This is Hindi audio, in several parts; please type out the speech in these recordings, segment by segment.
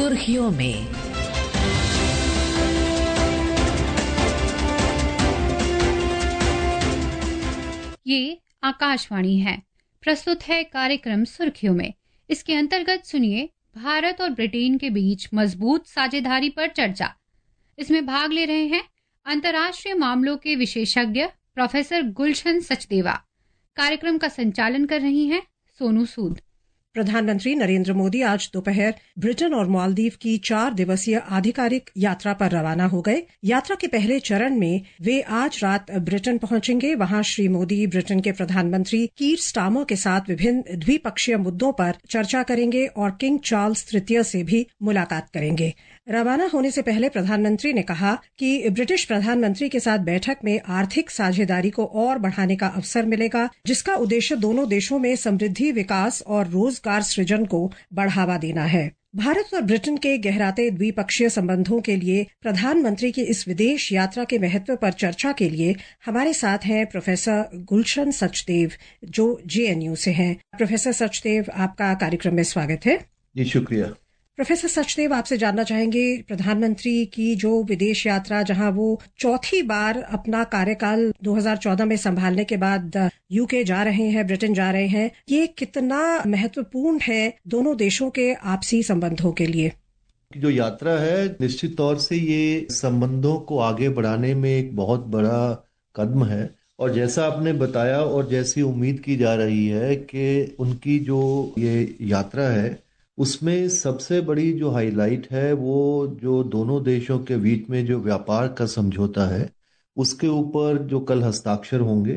सुर्खियों में। ये आकाशवाणी है। प्रस्तुत है कार्यक्रम सुर्खियों में। इसके अंतर्गत सुनिए भारत और ब्रिटेन के बीच मजबूत साझेदारी पर चर्चा। इसमें भाग ले रहे हैं अंतर्राष्ट्रीय मामलों के विशेषज्ञ प्रोफेसर गुलशन सचदेवा। कार्यक्रम का संचालन कर रही हैं सोनू सूद। प्रधानमंत्री नरेंद्र मोदी आज दोपहर ब्रिटेन और मालदीव की 4 दिवसीय आधिकारिक यात्रा पर रवाना हो गए। यात्रा के पहले चरण में वे आज रात ब्रिटेन पहुंचेंगे। वहां श्री मोदी ब्रिटेन के प्रधानमंत्री कीर स्टारमर के साथ विभिन्न द्विपक्षीय मुद्दों पर चर्चा करेंगे और किंग चार्ल्स तृतीय से भी मुलाकात करेंगे। रवाना होने से पहले प्रधानमंत्री ने कहा कि ब्रिटिश प्रधानमंत्री के साथ बैठक में आर्थिक साझेदारी को और बढ़ाने का अवसर मिलेगा, जिसका उद्देश्य दोनों देशों में समृद्धि, विकास और रोजगार सृजन को बढ़ावा देना है। भारत और ब्रिटेन के गहराते द्विपक्षीय संबंधों के लिए प्रधानमंत्री की इस विदेश यात्रा के महत्व पर चर्चा के लिए हमारे साथ हैं प्रोफेसर गुलशन सचदेव, जो JNU से हैं। प्रोफेसर सचदेव, आपका कार्यक्रम में स्वागत है। जी, शुक्रिया। प्रोफेसर सचदेव, आपसे जानना चाहेंगे, प्रधानमंत्री की जो विदेश यात्रा, जहां वो चौथी बार अपना कार्यकाल 2014 में संभालने के बाद UK जा रहे हैं, ब्रिटेन जा रहे हैं, ये कितना महत्वपूर्ण है दोनों देशों के आपसी संबंधों के लिए? जो यात्रा है, निश्चित तौर से ये संबंधों को आगे बढ़ाने में एक बहुत बड़ा कदम है। और जैसा आपने बताया और जैसी उम्मीद की जा रही है कि उनकी जो ये यात्रा है उसमें सबसे बड़ी जो हाईलाइट है वो जो दोनों देशों के बीच में जो व्यापार का समझौता है उसके ऊपर जो कल हस्ताक्षर होंगे।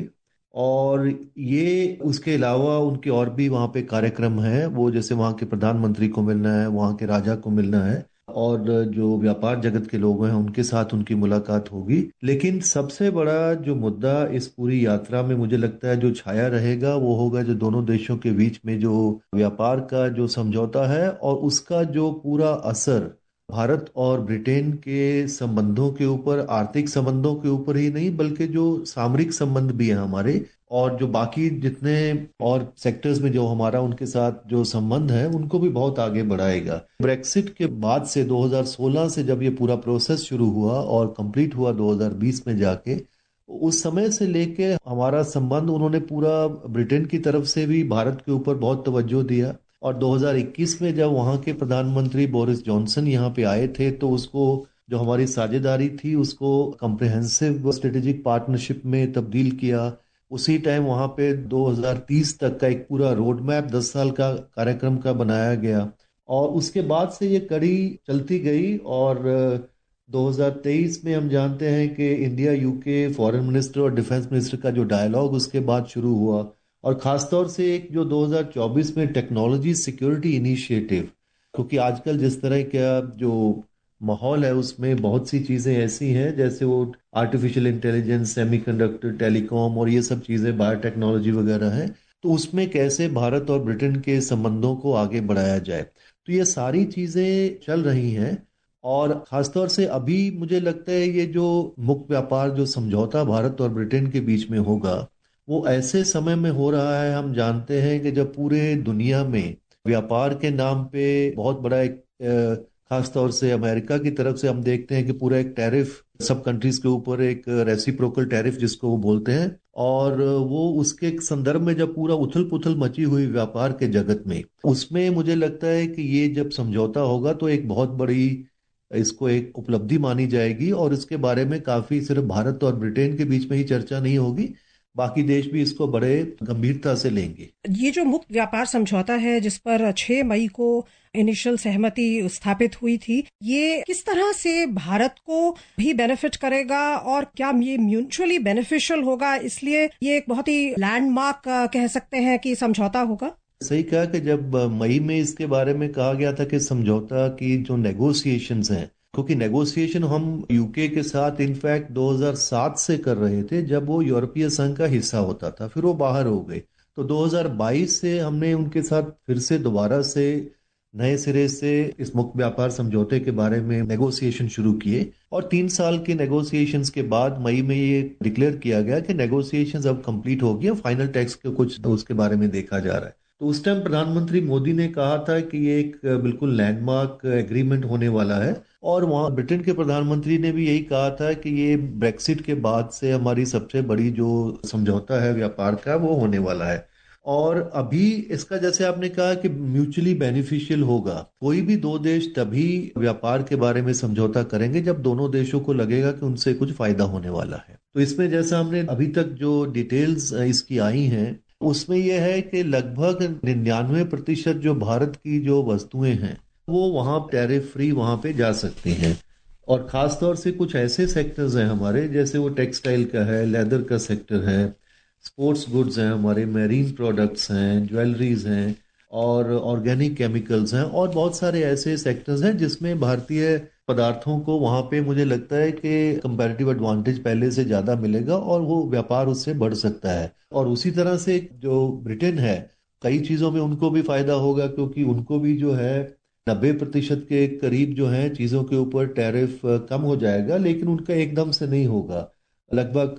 और ये उसके अलावा उनके और भी वहाँ पे कार्यक्रम हैं, वो जैसे वहाँ के प्रधानमंत्री को मिलना है, वहाँ के राजा को मिलना है और जो व्यापार जगत के लोग हैं उनके साथ उनकी मुलाकात होगी। लेकिन सबसे बड़ा जो मुद्दा इस पूरी यात्रा में मुझे लगता है जो छाया रहेगा वो होगा जो दोनों देशों के बीच में जो व्यापार का जो समझौता है और उसका जो पूरा असर भारत और ब्रिटेन के संबंधों के ऊपर, आर्थिक संबंधों के ऊपर ही नहीं बल्कि जो सामरिक संबंध भी है हमारे और जो बाकी जितने और सेक्टर्स में जो हमारा उनके साथ जो संबंध है उनको भी बहुत आगे बढ़ाएगा। ब्रेक्सिट के बाद से 2016 से जब ये पूरा प्रोसेस शुरू हुआ और कंप्लीट हुआ 2020 में जाके, उस समय से लेके हमारा संबंध उन्होंने पूरा ब्रिटेन की तरफ से भी भारत के ऊपर बहुत तवज्जो दिया। और 2021 में जब वहाँ के प्रधानमंत्री बोरिस जॉनसन यहाँ पे आए थे तो उसको जो हमारी साझेदारी थी उसको कॉम्प्रिहेंसिव स्ट्रेटेजिक पार्टनरशिप में तब्दील किया। उसी टाइम वहाँ पे 2030 तक का एक पूरा रोड मैप 10 साल का कार्यक्रम का बनाया गया और उसके बाद से ये कड़ी चलती गई। और 2023 में हम जानते हैं कि इंडिया UK फॉरेन मिनिस्टर और डिफेंस मिनिस्टर का जो डायलॉग उसके बाद शुरू हुआ और खासतौर से एक जो 2024 में टेक्नोलॉजी सिक्योरिटी इनिशिएटिव, क्योंकि आजकल जिस तरह का जो माहौल है उसमें बहुत सी चीज़ें ऐसी हैं जैसे वो आर्टिफिशियल इंटेलिजेंस, सेमीकंडक्टर, टेलीकॉम और ये सब चीज़ें, बायोटेक्नोलॉजी वगैरह हैं, तो उसमें कैसे भारत और ब्रिटेन के संबंधों को आगे बढ़ाया जाए। तो ये सारी चीज़ें चल रही हैं और ख़ासतौर से अभी मुझे लगता है ये जो मुक्त व्यापार जो समझौता भारत और ब्रिटेन के बीच में होगा वो ऐसे समय में हो रहा है। हम जानते हैं कि जब पूरे दुनिया में व्यापार के नाम पे बहुत बड़ा एक खासतौर से अमेरिका की तरफ से हम देखते हैं कि पूरा एक टैरिफ सब कंट्रीज के ऊपर, एक रेसिप्रोकल टैरिफ जिसको वो बोलते हैं, और वो उसके संदर्भ में जब पूरा उथल पुथल मची हुई व्यापार के जगत में, उसमें मुझे लगता है कि ये जब समझौता होगा तो एक बहुत बड़ी इसको एक उपलब्धि मानी जाएगी और इसके बारे में काफी सिर्फ भारत और ब्रिटेन के बीच में ही चर्चा नहीं होगी, बाकी देश भी इसको बड़े गंभीरता से लेंगे। ये जो मुक्त व्यापार समझौता है जिस पर 6 मई को इनिशियल सहमति स्थापित हुई थी, ये किस तरह से भारत को भी बेनिफिट करेगा और क्या ये म्यूचुअली बेनिफिशियल होगा? इसलिए ये एक बहुत ही लैंडमार्क कह सकते हैं कि समझौता होगा। सही कहा कि जब मई में इसके बारे में कहा गया था कि समझौता की जो नेगोशिएशंस हैं, क्योंकि नेगोशिएशन हम UK के साथ इनफैक्ट 2007 से कर रहे थे जब वो यूरोपीय संघ का हिस्सा होता था, फिर वो बाहर हो गए, तो 2022 से हमने उनके साथ फिर से दोबारा से नए सिरे से इस मुक्त व्यापार समझौते के बारे में नेगोशिएशन शुरू किए और 3 साल के नेगोशिएशंस के बाद मई में ये डिक्लेयर किया गया कि नेगोशिएशंस अब कंप्लीट हो गया, फाइनल टेक्स्ट के कुछ उसके बारे में देखा जा रहा है। तो उस टाइम प्रधानमंत्री मोदी ने कहा था कि ये एक बिल्कुल लैंडमार्क एग्रीमेंट होने वाला है, और वहाँ ब्रिटेन के प्रधानमंत्री ने भी यही कहा था कि ये ब्रेक्सिट के बाद से हमारी सबसे बड़ी जो समझौता है व्यापार का वो होने वाला है। और अभी इसका जैसे आपने कहा कि म्यूचुअली बेनिफिशियल होगा, कोई भी दो देश तभी व्यापार के बारे में समझौता करेंगे जब दोनों देशों को लगेगा कि उनसे कुछ फायदा होने वाला है। तो इसमें जैसा हमने अभी तक जो डिटेल्स इसकी आई हैं उसमें यह है कि लगभग 99% जो भारत की जो वस्तुएं हैं वो वहां टैरिफ फ्री वहां पे जा सकती हैं। और खास तौर से कुछ ऐसे सेक्टर्स हैं हमारे, जैसे वो टेक्सटाइल का है, लेदर का सेक्टर है, स्पोर्ट्स गुड्स हैं, हमारे मैरीन प्रोडक्ट्स हैं, ज्वेलरीज हैं, और ऑर्गेनिक केमिकल्स हैं, और बहुत सारे ऐसे सेक्टर्स हैं जिसमें भारतीय पदार्थों को वहां पे मुझे लगता है कि कंपैरेटिव एडवांटेज पहले से ज्यादा मिलेगा और वो व्यापार उससे बढ़ सकता है। और उसी तरह से जो ब्रिटेन है, कई चीजों में उनको भी फायदा होगा, क्योंकि उनको भी जो है 90% के करीब जो है चीजों के ऊपर टैरिफ कम हो जाएगा, लेकिन उनका एकदम से नहीं होगा। लगभग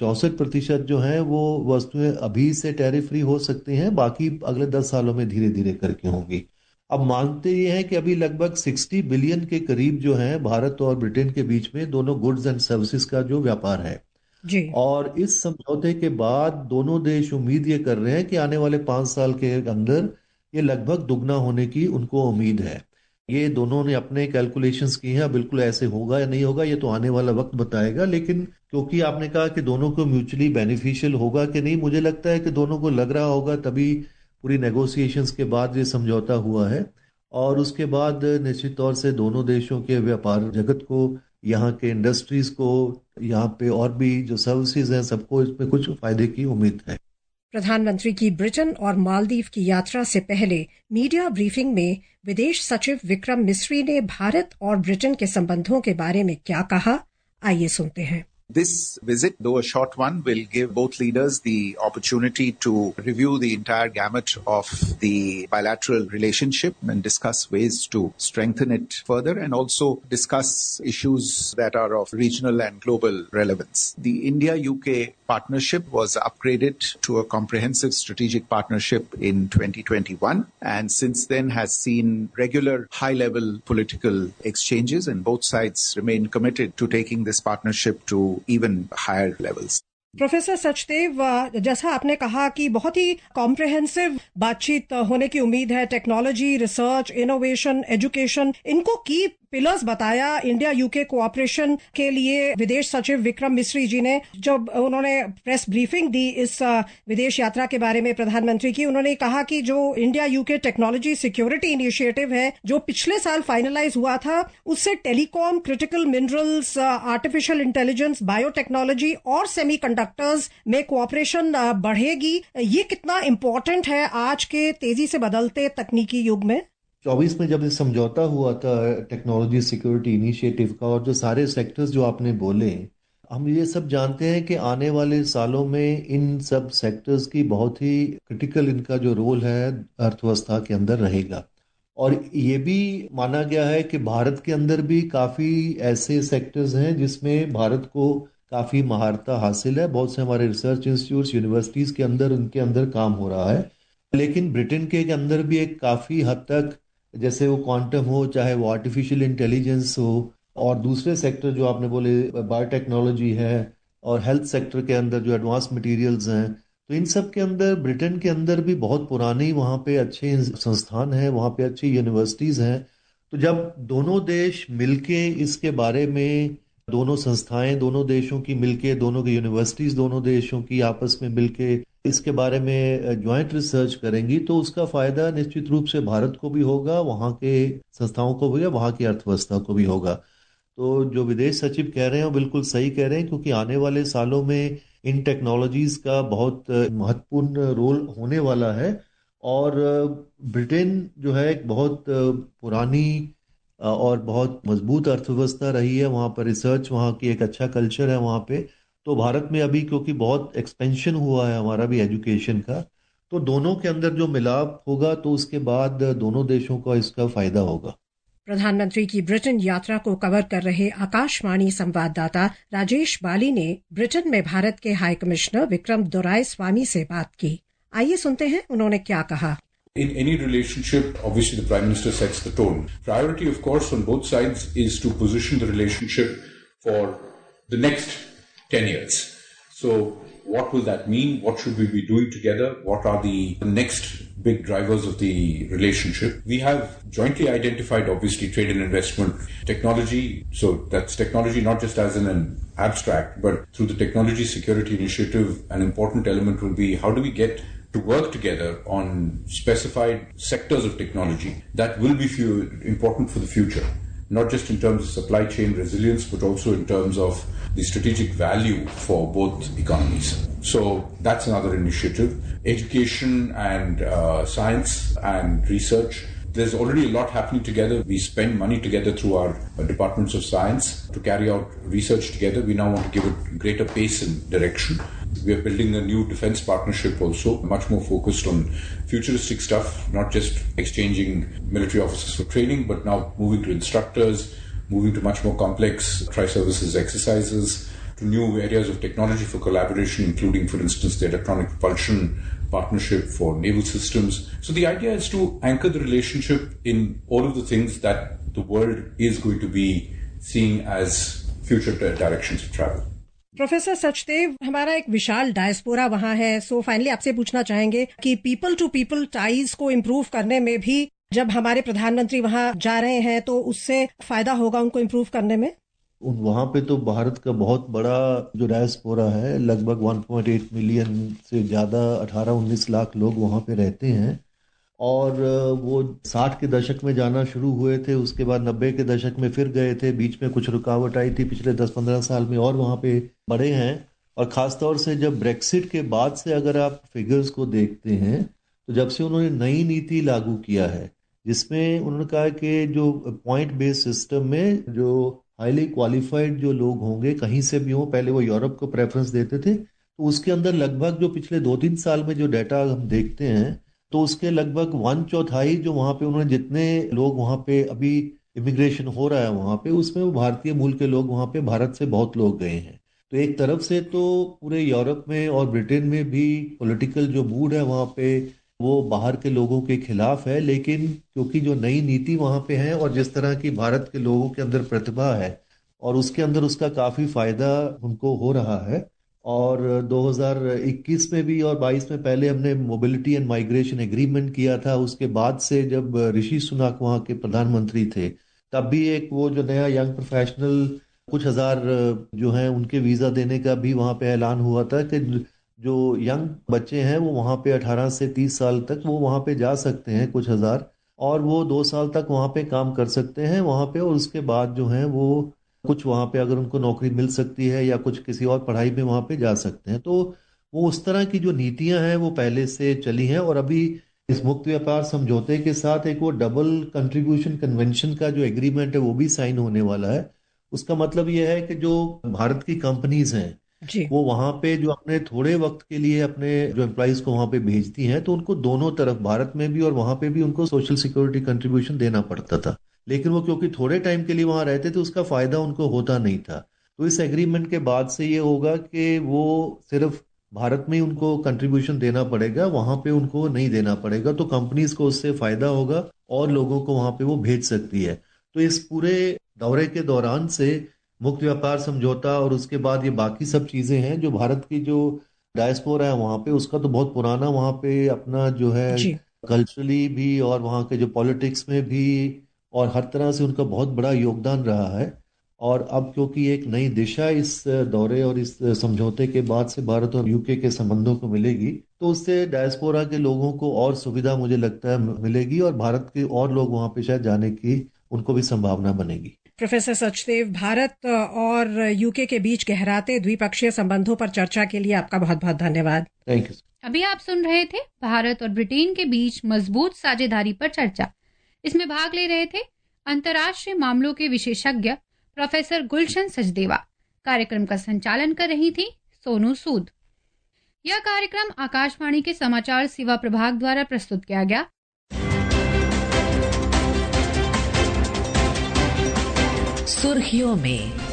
64% जो है वो वस्तुएं अभी से टैरिफ फ्री हो सकती हैं, बाकी अगले 10 सालों में धीरे धीरे करके होंगी। अब मानते ये हैं कि अभी लगभग 60 बिलियन के करीब जो है भारत और ब्रिटेन के बीच में दोनों गुड्स एंड सर्विसेज का जो व्यापार है जी। और इस समझौते के बाद दोनों देश उम्मीद ये कर रहे हैं कि आने वाले 5 साल के अंदर ये लगभग दुगना होने की उनको उम्मीद है। ये दोनों ने अपने कैलकुलेशंस की हैं, बिल्कुल ऐसे होगा या नहीं होगा ये तो आने वाला वक्त बताएगा, लेकिन क्योंकि आपने कहा कि दोनों को म्यूचुअली बेनिफिशियल होगा कि नहीं, मुझे लगता है कि दोनों को लग रहा होगा, तभी पूरी नेगोशिएशंस के बाद ये समझौता हुआ है। और उसके बाद निश्चित तौर से दोनों देशों के व्यापार जगत को, यहाँ के इंडस्ट्रीज को, यहाँ पे और भी जो सर्विसेज हैं सबको इसमें कुछ फायदे की उम्मीद है। प्रधानमंत्री की ब्रिटेन और मालदीव की यात्रा से पहले मीडिया ब्रीफिंग में विदेश सचिव विक्रम मिस्री ने भारत और ब्रिटेन के संबंधों के बारे में क्या कहा, आइए सुनते हैं। This visit, though a short one, will give both leaders the opportunity to review the entire gamut of the bilateral relationship and discuss ways to strengthen it further, and also discuss issues that are of regional and global relevance. The India-UK partnership was upgraded to a comprehensive strategic partnership in 2021, and since then has seen regular high-level political exchanges, and both sides remain committed to taking this partnership to even higher levels. Professor Sachdev, जैसा आपने कहा कि बहुत ही कॉम्प्रिहेंसिव बातचीत होने की उम्मीद है, टेक्नोलॉजी, रिसर्च, इनोवेशन, एजुकेशन, इनको की पिलर्स बताया इंडिया यूके कोऑपरेशन के लिए विदेश सचिव विक्रम मिस्री जी ने। जब उन्होंने प्रेस ब्रीफिंग दी इस विदेश यात्रा के बारे में प्रधानमंत्री की, उन्होंने कहा कि जो India UK technology security initiative है जो पिछले साल फाइनलाइज हुआ था, उससे telecom, critical minerals, artificial intelligence, biotechnology और सेमीकंडक्टर्स में कोऑपरेशन बढ़ेगी। ये कितना इम्पोर्टेंट है आज के तेजी से बदलते तकनीकी युग में? 24 में जब ये समझौता हुआ था टेक्नोलॉजी सिक्योरिटी इनिशिएटिव का, और जो सारे सेक्टर्स जो आपने बोले, हम ये सब जानते हैं कि आने वाले सालों में इन सब सेक्टर्स की बहुत ही क्रिटिकल इनका जो रोल है अर्थव्यवस्था के अंदर रहेगा। और ये भी माना गया है कि भारत के अंदर भी काफ़ी ऐसे सेक्टर्स हैं जिसमें भारत को काफ़ी महारता हासिल है। बहुत से हमारे रिसर्च इंस्टीट्यूट्स, यूनिवर्सिटीज़ के अंदर उनके अंदर काम हो रहा है। लेकिन ब्रिटेन के अंदर भी एक काफ़ी हद तक, जैसे वो क्वांटम हो, चाहे वो आर्टिफिशियल इंटेलिजेंस हो, और दूसरे सेक्टर जो आपने बोले बायोटेक्नोलॉजी है, और हेल्थ सेक्टर के अंदर जो एडवांस मटेरियल्स हैं, तो इन सब के अंदर ब्रिटेन के अंदर भी बहुत पुरानी वहाँ पे अच्छे संस्थान हैं, वहाँ पे अच्छी यूनिवर्सिटीज़ हैं। तो जब दोनों देश मिलके इसके बारे में, दोनों संस्थाएं दोनों देशों की मिलके, दोनों की यूनिवर्सिटीज़ दोनों देशों की आपस में मिलके इसके बारे में ज्वाइंट रिसर्च करेंगी, तो उसका फायदा निश्चित रूप से भारत को भी होगा, वहाँ के संस्थाओं को भी, वहाँ की अर्थव्यवस्था को भी होगा। तो जो विदेश सचिव कह रहे हैं वो बिल्कुल सही कह रहे हैं, क्योंकि आने वाले सालों में इन टेक्नोलॉजीज का बहुत महत्वपूर्ण रोल होने वाला है। और ब्रिटेन जो है एक बहुत पुरानी और बहुत मजबूत अर्थव्यवस्था रही है, वहाँ पर रिसर्च, वहाँ की एक अच्छा कल्चर है वहाँ पे। तो भारत में अभी क्योंकि बहुत एक्सपेंशन हुआ है हमारा भी एजुकेशन का, तो दोनों के अंदर जो मिलाप होगा तो उसके बाद दोनों देशों का इसका फायदा होगा। प्रधानमंत्री की ब्रिटेन यात्रा को कवर कर रहे आकाशवाणी संवाददाता राजेश बाली ने ब्रिटेन में भारत के हाई कमिश्नर विक्रम दोरायस्वामी से बात की। आइए सुनते हैं उन्होंने क्या कहा। In any relationship, obviously the Prime Minister sets the tone. Priority, of course, on both sides is to position the relationship for the next 10 years. So what will that mean? What should we be doing together? What are the next big drivers of the relationship? We have jointly identified, obviously, trade and investment, technology. So that's technology not just as in an abstract, but through the Technology Security Initiative, an important element will be how do we get to work together on specified sectors of technology that will be important for the future, not just in terms of supply chain resilience, but also in terms of the strategic value for both economies. So that's another initiative. Education and science and research. There's already a lot happening together. We spend money together through our departments of science to carry out research together. We now want to give it greater pace and direction. We are building a new defense partnership also, much more focused on futuristic stuff, not just exchanging military officers for training, but now moving to instructors, moving to much more complex tri-services exercises, to new areas of technology for collaboration, including, for instance, the electronic propulsion partnership for naval systems. So the idea is to anchor the relationship in all of the things that the world is going to be seeing as future directions of travel. Professor Sachdev, हमारा एक विशाल डायस्पोरा वहाँ है, सो फाइनली आपसे पूछना चाहेंगे कि पीपल टू पीपल टाइज को इम्प्रूव करने में भी जब हमारे प्रधानमंत्री वहाँ जा रहे हैं तो उससे फायदा होगा उनको इम्प्रूव करने में? वहाँ पे तो भारत का बहुत बड़ा जो डायस्पोरा है, लगभग 1.8 मिलियन से ज़्यादा 18-19 लाख लोग वहाँ पे रहते हैं और वो 60 के दशक में जाना शुरू हुए थे, उसके बाद 90 के दशक में फिर गए थे, बीच में कुछ रुकावट आई थी, पिछले 10-15 साल में और वहाँ पे बढ़े हैं। और ख़ासतौर से जब ब्रेक्सिट के बाद से अगर आप फिगर्स को देखते हैं तो जब से उन्होंने नई नीति लागू किया है जिसमें उन्होंने कहा कि जो पॉइंट बेस्ड सिस्टम में जो हाईली क्वालिफाइड जो लोग होंगे कहीं से भी हों, पहले वो यूरोप को प्रेफरेंस देते थे, तो उसके अंदर लगभग जो पिछले 2-3 साल में जो डाटा हम देखते हैं तो उसके लगभग 1/4 जो वहाँ पे उन्होंने जितने लोग वहाँ पे अभी इमिग्रेशन हो रहा है वहाँ पे, उसमें वो भारतीय मूल के लोग वहाँ पे भारत से बहुत लोग गए हैं। तो एक तरफ से तो पूरे यूरोप में और ब्रिटेन में भी पॉलिटिकल जो मूड है वहाँ पे वो बाहर के लोगों के खिलाफ है, लेकिन क्योंकि जो नई नीति वहाँ पे है और जिस तरह की भारत के लोगों के अंदर प्रतिभा है और उसके अंदर उसका काफ़ी फायदा उनको हो रहा है। और 2021 में भी और 22 में पहले हमने मोबिलिटी एंड माइग्रेशन एग्रीमेंट किया था। उसके बाद से जब ऋषि सुनाक वहाँ के प्रधानमंत्री थे तब भी एक वो जो नया यंग प्रोफेशनल कुछ हजार जो हैं उनके वीज़ा देने का भी वहाँ पे ऐलान हुआ था कि जो यंग बच्चे हैं वो वहाँ पे 18 से 30 साल तक वो वहाँ पे जा सकते हैं कुछ हजार, और वो 2 साल तक वहाँ पे काम कर सकते हैं वहाँ पे, और उसके बाद जो है वो कुछ वहाँ पे अगर उनको नौकरी मिल सकती है या कुछ किसी और पढ़ाई में वहाँ पे जा सकते हैं। तो वो उस तरह की जो नीतियां हैं वो पहले से चली हैं। और अभी इस मुक्त व्यापार समझौते के साथ एक वो डबल कंट्रीब्यूशन कन्वेंशन का जो एग्रीमेंट है वो भी साइन होने वाला है। उसका मतलब ये है कि जो भारत की कंपनीज हैं वो वहाँ पे जो अपने थोड़े वक्त के लिए अपने जो एम्प्लॉइज को वहाँ पे भेजती हैं तो उनको दोनों तरफ भारत में भी और वहाँ पे भी उनको सोशल सिक्योरिटी कंट्रीब्यूशन देना पड़ता था, लेकिन वो क्योंकि थोड़े टाइम के लिए वहाँ रहते थे उसका फायदा उनको होता नहीं था। तो इस एग्रीमेंट के बाद से ये होगा कि वो सिर्फ भारत में ही उनको कंट्रीब्यूशन देना पड़ेगा, वहाँ पे उनको नहीं देना पड़ेगा। तो कंपनीज को उससे फायदा होगा और लोगों को वहाँ पे वो भेज सकती है। तो इस पूरे दौरे के दौरान से मुक्त व्यापार समझौता और उसके बाद ये बाकी सब चीजें हैं जो भारत की जो डायस्पोरा है वहाँ पे उसका तो बहुत पुराना वहाँ पे अपना जो है कल्चरली भी और वहाँ के जो पॉलिटिक्स में भी और हर तरह से उनका बहुत बड़ा योगदान रहा है। और अब क्योंकि एक नई दिशा इस दौरे और इस समझौते के बाद से भारत और यूके के संबंधों को मिलेगी तो उससे डायस्पोरा के लोगों को और सुविधा मुझे लगता है मिलेगी और भारत के और लोग वहाँ पे शायद जाने की उनको भी संभावना बनेगी। प्रोफेसर सचदेव, भारत और यूके के बीच गहराते द्विपक्षीय संबंधों पर चर्चा के लिए आपका बहुत बहुत धन्यवाद। Thank you. अभी आप सुन रहे थे भारत और ब्रिटेन के बीच मजबूत साझेदारी पर चर्चा। इसमें भाग ले रहे थे अंतर्राष्ट्रीय मामलों के विशेषज्ञ प्रोफेसर गुलशन सचदेवा। कार्यक्रम का संचालन कर रही थी सोनू सूद। यह कार्यक्रम आकाशवाणी के समाचार सेवा प्रभाग द्वारा प्रस्तुत किया गया। सुर्खियों में